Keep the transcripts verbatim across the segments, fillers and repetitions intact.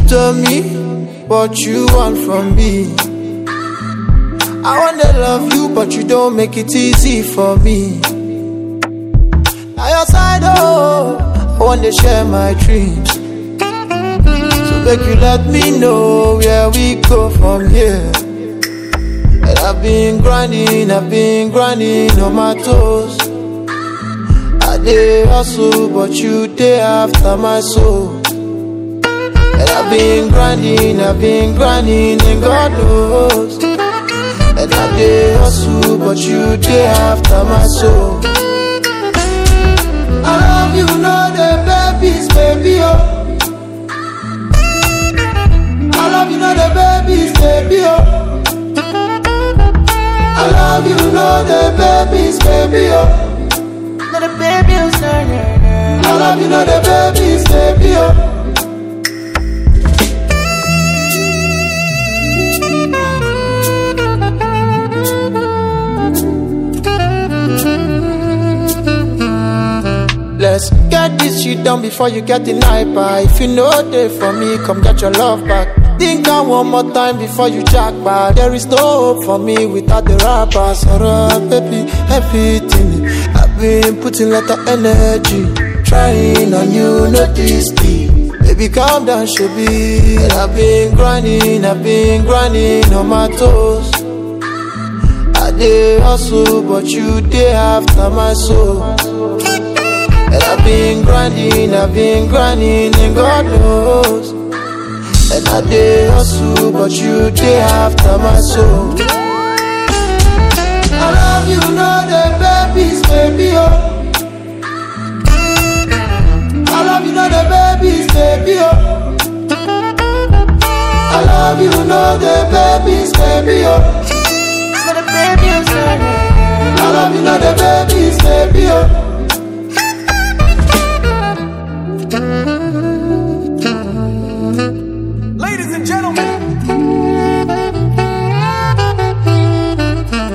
told me what you want from me. I wanna love you, but you don't make it easy for me. Now your side, oh, I wanna share my dreams. So make you let me know where we go from here. And I've been grinding, I've been grinding on my toes. I dey hustle, but you dey after my soul. And I've been grinding, I've been grinding, and God knows. And I dey hustle, but you dey after my soul. I love you, know the babies, baby, oh. I love you, know the babies, baby, oh. I love you, know the babies, baby, oh. Know the babies, oh, yeah, yeah. I love you, know the babies, baby, oh. Let's get this shit done before you get the night by. If you know they for me, come get your love back. Think I one more time before you jack back. There is no hope for me without the rappers. Alright, baby, everything I've been putting a lot of energy, trying on you, not this deep. Baby, calm down, Shabby. And I've been grinding, I've been grinding on my toes. I dey hustle, but you dey after my soul. And I've been grinding, I've been grinding, and God knows. And I dey hustle, but you dey after my soul. I love you, know the babies, baby, oh. I love you, know the babies, baby, oh. I love you, know the babies, baby, oh. Know the babies, oh, yeah, yeah. I love you, know the babies, baby, oh. Ladies and gentlemen,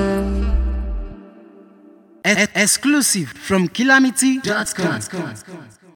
exclusive from Calamity dot com.